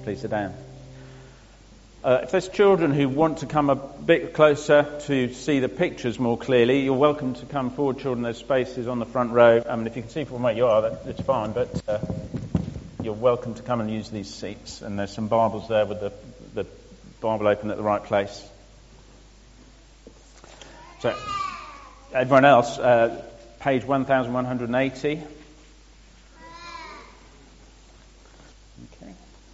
Please sit down. If there's children who want to come a bit closer to see the pictures more clearly, you're welcome to come forward, children. There's spaces on the front row. I mean, if you can see from where you are, it's fine, but you're welcome to come and use these seats. And there's some Bibles there with the Bible open at the right place. So, everyone else, page 1180. Okay.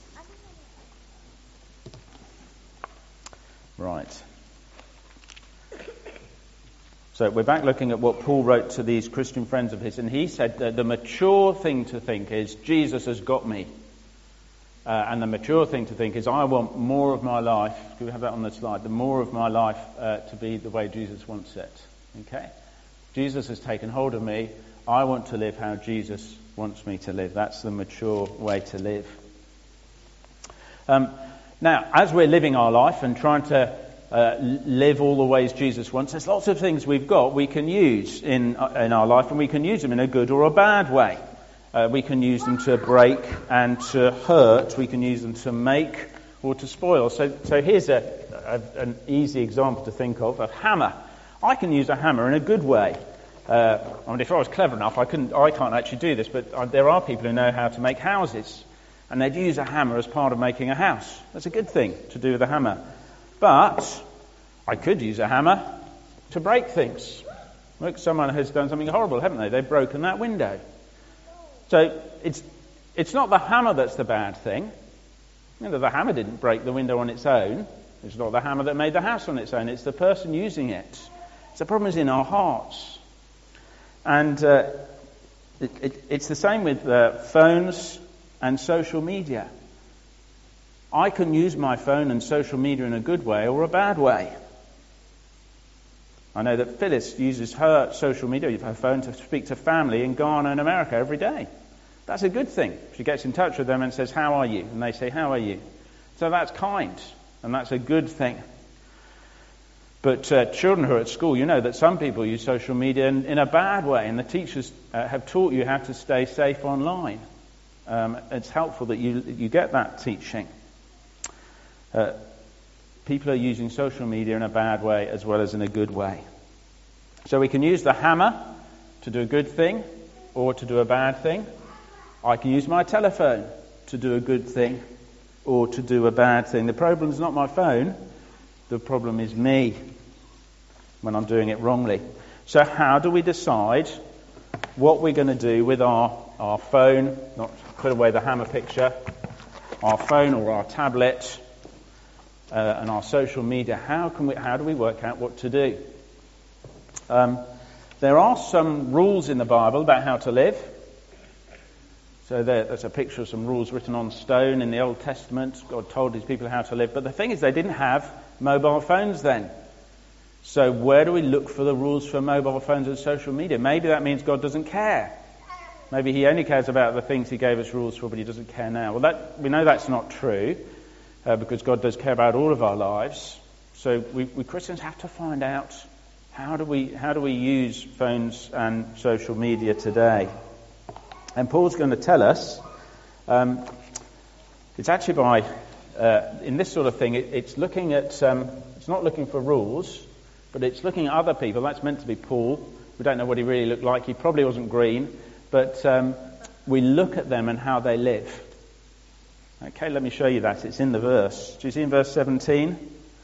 Right. So we're back looking at what Paul wrote to these Christian friends of his, and he said that the mature thing to think is, Jesus has got me. And the mature thing to think is, I want more of my life, do we have that on the slide, the more of my life to be the way Jesus wants it. Okay? Jesus has taken hold of me, I want to live how Jesus wants me to live. That's the mature way to live. Now, as we're living our life and trying to live all the ways Jesus wants, there's lots of things we can use in our life, and we can use them in a good or a bad way. We can use them to break and to hurt. We can use them to make or to spoil. So here's an easy example to think of, a hammer. I can use a hammer in a good way. I mean, if I was clever enough, I can't actually do this, but there are people who know how to make houses, and they'd use a hammer as part of making a house. That's a good thing to do with a hammer. But I could use a hammer to break things. Look, someone has done something horrible, haven't they? They've broken that window. So it's not the hammer that's the bad thing. You know, the hammer didn't break the window on its own. It's not the hammer that made the house on its own. It's the person using it. So the problem is in our hearts. And it's the same with phones and social media. I can use my phone and social media in a good way or a bad way. I know that Phyllis uses her social media, her phone, to speak to family in Ghana and America every day. That's a good thing. She gets in touch with them and says, how are you? And they say, how are you? So that's kind, and that's a good thing. But children who are at school, you know that some people use social media in a bad way, and the teachers have taught you how to stay safe online. It's helpful that you get that teaching. People are using social media in a bad way as well as in a good way. So we can use the hammer to do a good thing or to do a bad thing. I can use my telephone to do a good thing or to do a bad thing. The problem is not my phone. The problem is me when I'm doing it wrongly. So how do we decide what we're going to do with our phone, not put away the hammer picture, our phone or our tablet, and our social media? How do we work out what to do? There are some rules in the Bible about how to live. So there's a picture of some rules written on stone in the Old Testament. God told his people how to live. But the thing is, they didn't have mobile phones then. So where do we look for the rules for mobile phones and social media? Maybe that means God doesn't care. Maybe he only cares about the things he gave us rules for, but he doesn't care now. Well, we know that's not true. Because God does care about all of our lives. So we Christians have to find out how do we use phones and social media today. And Paul's going to tell us, it's actually by, in this sort of thing, it's looking at, it's not looking for rules, but it's looking at other people. That's meant to be Paul. We don't know what he really looked like. He probably wasn't green, but we look at them and how they live. Okay, let me show you that. It's in the verse. Do you see in verse 17?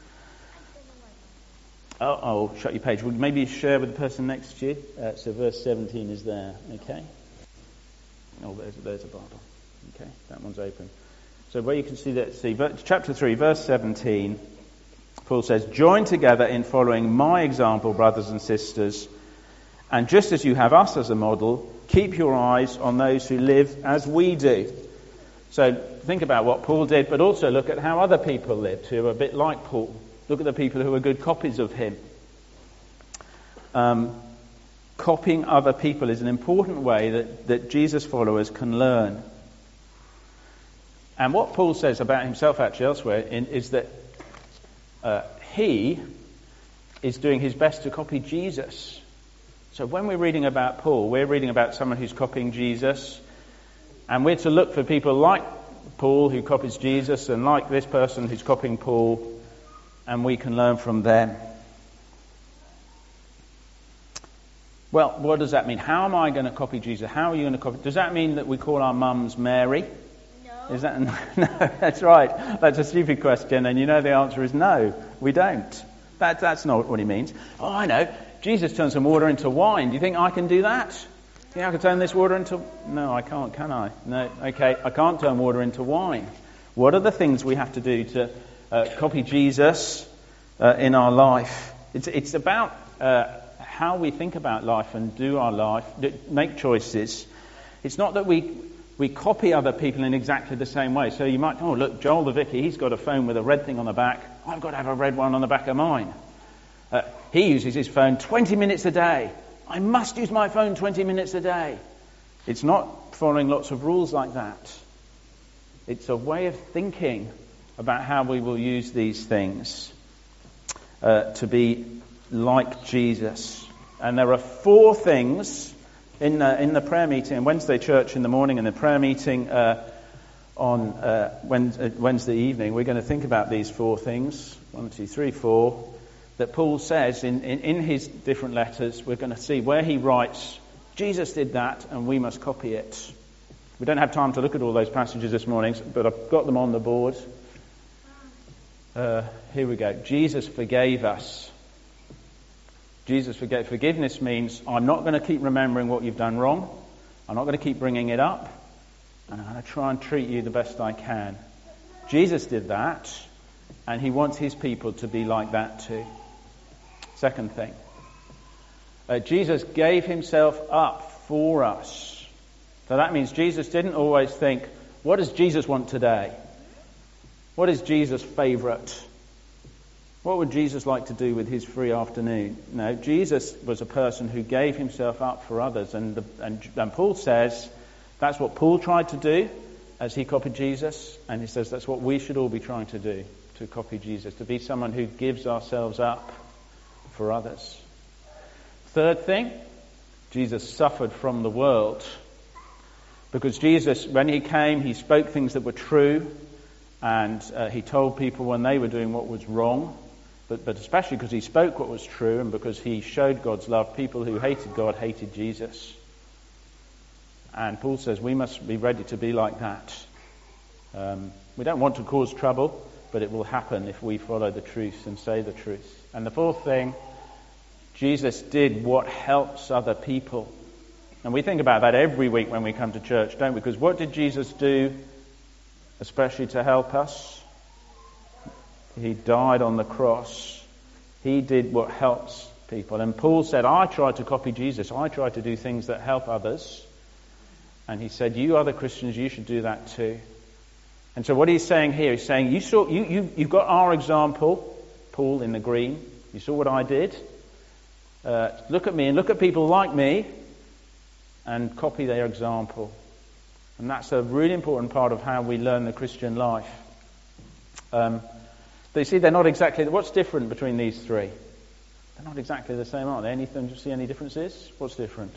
Oh, shut your page. Would you maybe share with the person next to you? So verse 17 is there. Okay. Oh, there's a Bible. Okay, that one's open. So where you can see that, chapter 3, verse 17, Paul says, "Join together in following my example, brothers and sisters, and just as you have us as a model, keep your eyes on those who live as we do." So think about what Paul did, but also look at how other people lived who are a bit like Paul. Look at the people who are good copies of him. Copying other people is an important way that Jesus' followers can learn. And what Paul says about himself actually elsewhere is that he is doing his best to copy Jesus. So when we're reading about Paul, we're reading about someone who's copying Jesus, and we're to look for people like Paul who copies Jesus and like this person who's copying Paul, and we can learn from them. Well, what does that mean? How am I going to copy Jesus? How are you going to copy? Does that mean that we call our mums Mary? No. Is that no? That's right. That's a stupid question, and you know the answer is no. We don't. That's not what he means. Oh, I know. Jesus turned some water into wine. Do you think I can do that? Do you think I can turn this water into... No, I can't, can I? No, okay, I can't turn water into wine. What are the things we have to do to copy Jesus in our life? It's about how we think about life and do our life, make choices. It's not that we copy other people in exactly the same way. So you might, oh, look, Joel the vicar, he's got a phone with a red thing on the back. I've got to have a red one on the back of mine. He uses his phone 20 minutes a day. I must use my phone 20 minutes a day. It's not following lots of rules like that. It's a way of thinking about how we will use these things to be like Jesus. And there are 4 things in the prayer meeting in Wednesday church in the morning and the prayer meeting on Wednesday evening. We're going to think about these 4 things. 1, 2, 3, 4. That Paul says in his different letters. We're going to see where he writes, Jesus did that and we must copy it. We don't have time to look at all those passages this morning, but I've got them on the board. Here we go. Jesus forgave us. Jesus forgave. Forgiveness means I'm not going to keep remembering what you've done wrong. I'm not going to keep bringing it up. And I'm going to try and treat you the best I can. Jesus did that, and he wants his people to be like that too. Second thing, Jesus gave himself up for us. So that means Jesus didn't always think, what does Jesus want today? What is Jesus' favourite? What would Jesus like to do with his free afternoon? No, Jesus was a person who gave himself up for others. And Paul says that's what Paul tried to do as he copied Jesus. And he says that's what we should all be trying to do, to copy Jesus, to be someone who gives ourselves up for others. Third thing, Jesus suffered from the world. Because Jesus, when he came, he spoke things that were true, and he told people when they were doing what was wrong, but especially because he spoke what was true and because he showed God's love, people who hated God hated Jesus. And Paul says we must be ready to be like that. We don't want to cause trouble, but it will happen if we follow the truth and say the truth. And the fourth thing, Jesus did what helps other people. And we think about that every week when we come to church, don't we? Because what did Jesus do, especially to help us? He died on the cross. He did what helps people. And Paul said, I try to copy Jesus. I try to do things that help others. And he said, you other Christians, you should do that too. And so what he's saying here, he's saying, you've got our example, Paul in the green. You saw what I did. Look at me and look at people like me and copy their example. And that's a really important part of how we learn the Christian life. You see, they're not exactly... What's different between these 3? They're not exactly the same, are they? Anything? Do you see any differences? What's different?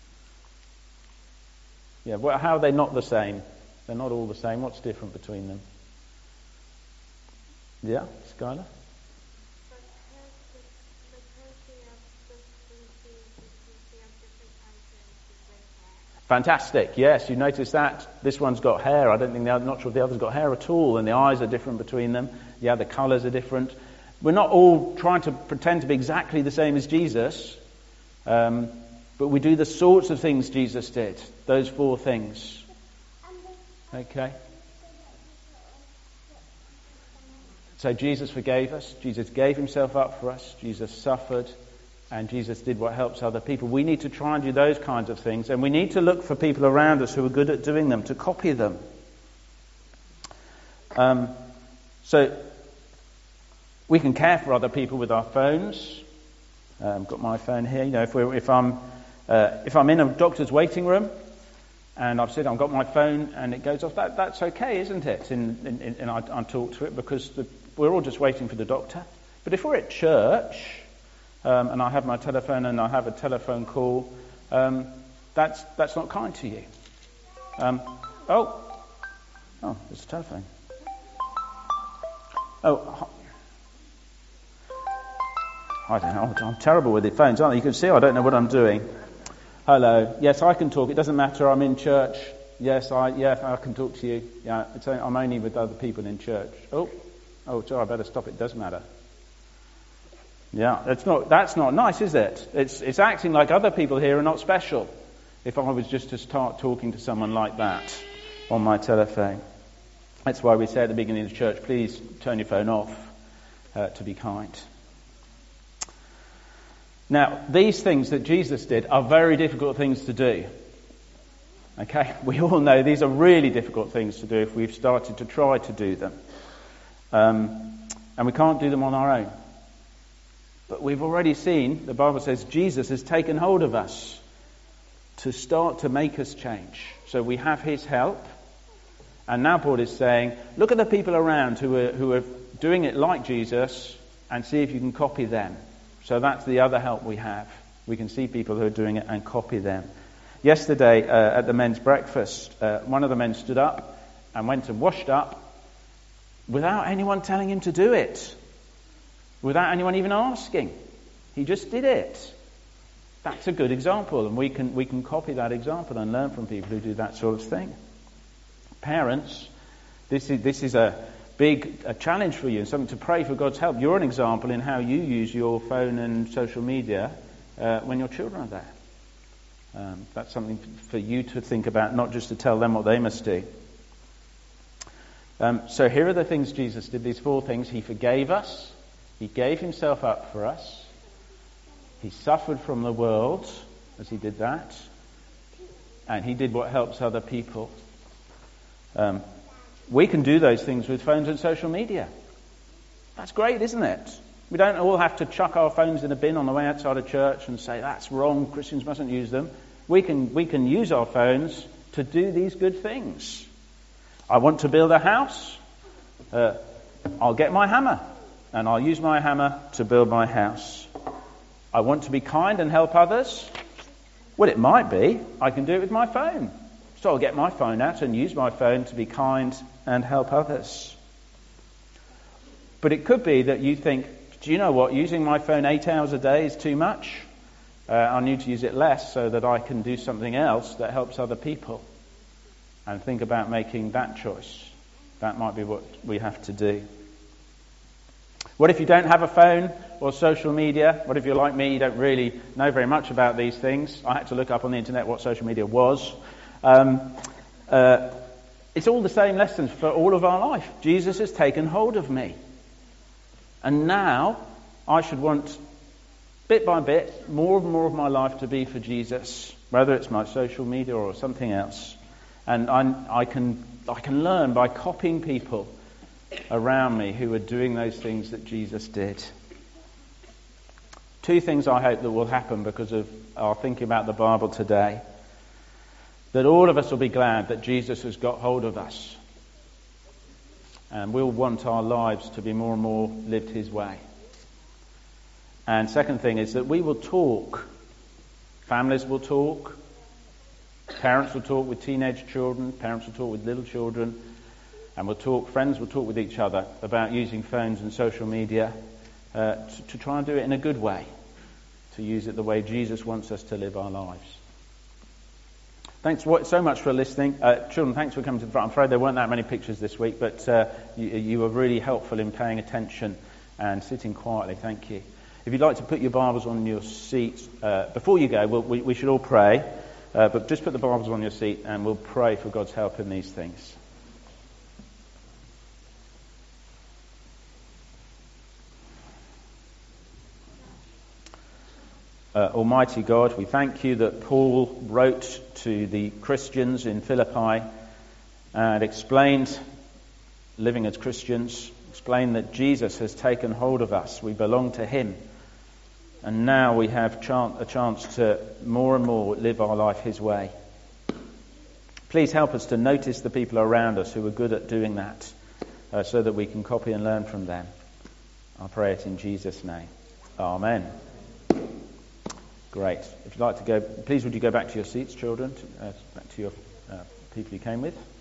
Yeah, well, how are they not the same? They're not all the same. What's different between them? Yeah, Skylar? Fantastic. Yes, you notice that. This one's got hair. Not sure if the other's got hair at all, and the eyes are different between them. Yeah, the colours are different. We're not all trying to pretend to be exactly the same as Jesus, but we do the sorts of things Jesus did. Those 4 things. Okay. So Jesus forgave us. Jesus gave himself up for us. Jesus suffered. And Jesus did what helps other people. We need to try and do those kinds of things. And we need to look for people around us who are good at doing them, to copy them. So we can care for other people with our phones. I've got my phone here. You know, if I'm in a doctor's waiting room and I've got my phone and it goes off, that's okay, isn't it? And I talk to it because we're all just waiting for the doctor. But if we're at church... and I have my telephone and I have a telephone call, that's not kind to you. Oh, there's a telephone. Oh, I don't know. I'm terrible with the phones, aren't I? You can see I don't know what I'm doing. Hello. Yes, I can talk. It doesn't matter. I'm in church. Yes, I can talk to you. Yeah, I'm only with other people in church. Oh, sorry. I better stop. It does matter. Yeah, that's not nice, is it? It's acting like other people here are not special. If I was just to start talking to someone like that on my telephone. That's why we say at the beginning of the church, please turn your phone off to be kind. Now, these things that Jesus did are very difficult things to do. Okay? We all know these are really difficult things to do if we've started to try to do them. And we can't do them on our own. But we've already seen, the Bible says, Jesus has taken hold of us to start to make us change. So we have his help. And now Paul is saying, look at the people around who are doing it like Jesus and see if you can copy them. So that's the other help we have. We can see people who are doing it and copy them. Yesterday at the men's breakfast, one of the men stood up and went and washed up without anyone telling him to do it. Without anyone even asking. He just did it. That's a good example, and we can copy that example and learn from people who do that sort of thing. Parents, this is a big challenge for you and something to pray for God's help. You're an example in how you use your phone and social media when your children are there. That's something for you to think about, not just to tell them what they must do. So here are the things Jesus did, these 4 things. He forgave us. He gave himself up for us. He suffered from the world as he did that. And he did what helps other people. We can do those things with phones and social media. That's great, isn't it? We don't all have to chuck our phones in a bin on the way outside of church and say, that's wrong, Christians mustn't use them. We can use our phones to do these good things. I want to build a house. I'll get my hammer. And I'll use my hammer to build my house. I want to be kind and help others. Well, it might be. I can do it with my phone. So I'll get my phone out and use my phone to be kind and help others. But it could be that you think, do you know what? Using my phone 8 hours a day is too much. I need to use it less so that I can do something else that helps other people. And think about making that choice. That might be what we have to do. What if you don't have a phone or social media? What if you're like me, you don't really know very much about these things? I had to look up on the internet what social media was. It's all the same lessons for all of our life. Jesus has taken hold of me. And now I should want, bit by bit, more and more of my life to be for Jesus, whether it's my social media or something else. And I can learn by copying people around me who are doing those things that Jesus did. 2 things I hope that will happen because of our thinking about the Bible today. That all of us will be glad that Jesus has got hold of us. And we'll want our lives to be more and more lived his way. And second thing is that we will talk. Families will talk. Parents will talk with teenage children. Parents will talk with little children. And friends will talk with each other about using phones and social media to try and do it in a good way, to use it the way Jesus wants us to live our lives. Thanks so much for listening. Children, thanks for coming to the front. I'm afraid there weren't that many pictures this week, but you were really helpful in paying attention and sitting quietly. Thank you. If you'd like to put your Bibles on your seats, before you go, we should all pray, but just put the Bibles on your seat and we'll pray for God's help in these things. Almighty God, we thank you that Paul wrote to the Christians in Philippi and explained living as Christians, explained that Jesus has taken hold of us. We belong to him. And now we have a chance to more and more live our life his way. Please help us to notice the people around us who are good at doing that so that we can copy and learn from them. I pray it in Jesus' name. Amen. Great. If you'd like to go, please would you go back to your seats, children, back to your people you came with.